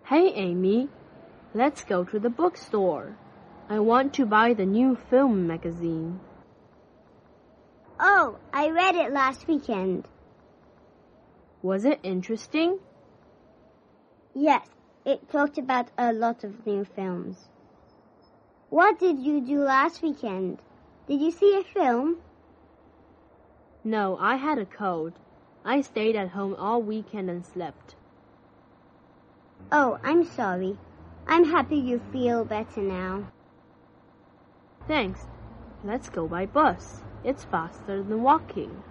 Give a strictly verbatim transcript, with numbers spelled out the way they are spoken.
Hey, Amy, let's go to the bookstore. I want to buy the new film magazine. Oh, I read it last weekend. Was it interesting? Yes, it talked about a lot of new films. What did you do last weekend? Did you see a film? No, I had a cold. I stayed at home all weekend and slept. Oh, I'm sorry. I'm happy you feel better now. Thanks. Let's go by bus. It's faster than walking.